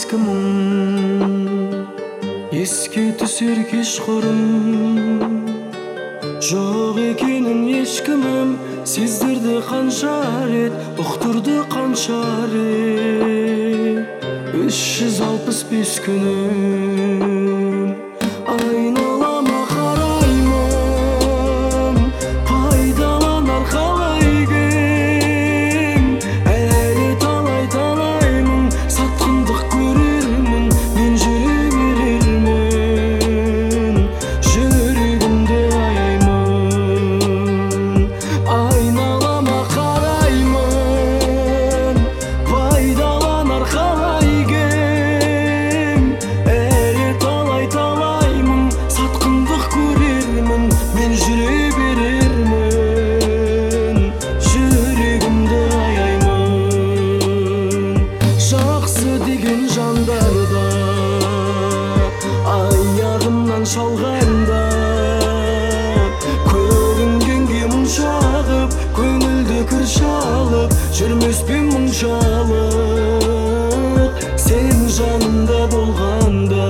ескі мұң, еске түсер кешқұрым. Жоқ екенін ешкімім сездірді қанша рет, ұқтырды қанша рет. 365 күнім айналама қараймын, пайдаланар қалай кем. Әлі талай-талаймын, сатқындық көрермін, мен жүре берермін, жүрегімді аяймын. Айналама қараймын, пайдаланар қалай кем. Әлі талай-талаймын, сатқындық көрермін, мен жүре берермін, жүрегімді аяймын. Жақсы деген жандарда аяғымнан шалғанда, көрінгенге мұң шағып, көңілді кір шалып, жүрмеспен мұншалық сен жанымда болғанда.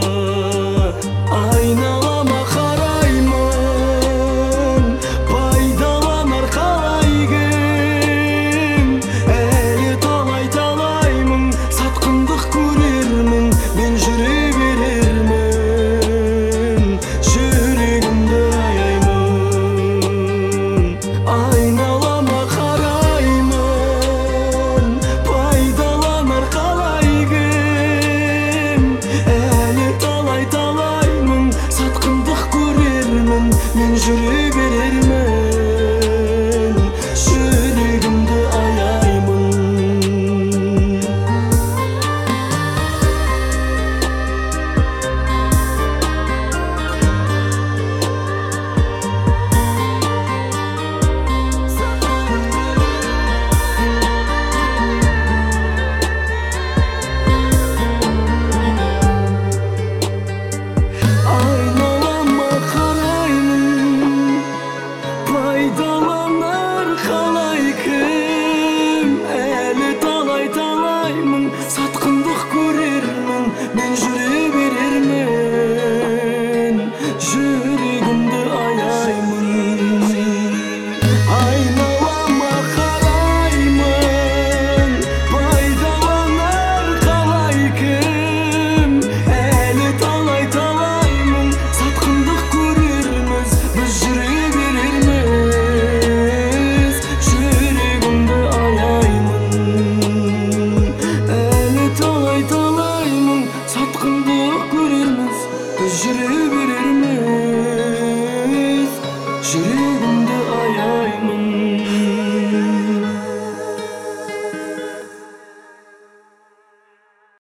Айналама қараймын, пайдаланар қалай кем. Әлі талай-талаймын, сатқындық көрермін, мен жүре берермін, жүрегімді аяймын. Айналама қараймын, пайдаланар қалай кем. Әлі талай-талаймын, сатқындық көрермін, мен жүре берермін.